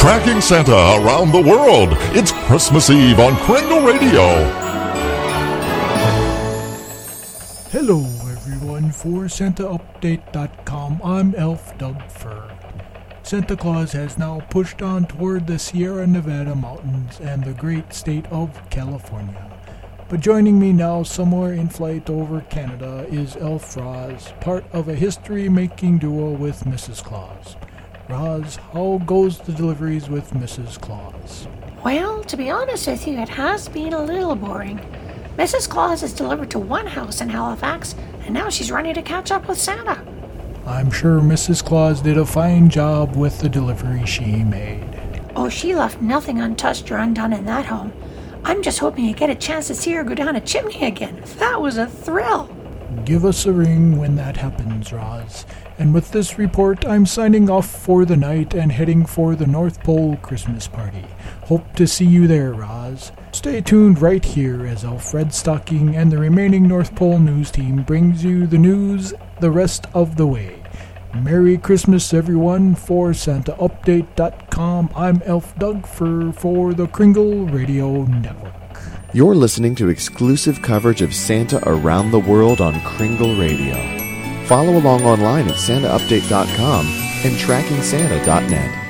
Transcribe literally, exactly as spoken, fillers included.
Tracking Santa around the world. It's Christmas Eve on Kringle Radio. Hello everyone, for Santa Update dot com, I'm Elf Doug Fur. Santa Claus has now pushed on toward the Sierra Nevada mountains and the great state of California. But joining me now somewhere in flight over Canada is Elf Roz, part of a history-making duo with Missus Claus. Roz, how goes the deliveries with Missus Claus? Well, to be honest with you, it has been a little boring. Missus Claus has delivered to one house in Halifax, and now she's running to catch up with Santa. I'm sure Missus Claus did a fine job with the delivery she made. Oh, she left nothing untouched or undone in that home. I'm just hoping you get a chance to see her go down a chimney again. That was a thrill. Give us a ring when that happens, Roz. And with this report, I'm signing off for the night and heading for the North Pole Christmas party. Hope to see you there, Roz. Stay tuned right here as Alfred Stocking and the remaining North Pole news team brings you the news the rest of the way. Merry Christmas, everyone. For Santa Update dot com, I'm Elf Doug Fur for the Kringle Radio Network. You're listening to exclusive coverage of Santa around the world on Kringle Radio. Follow along online at Santa Update dot com and Tracking Santa dot net.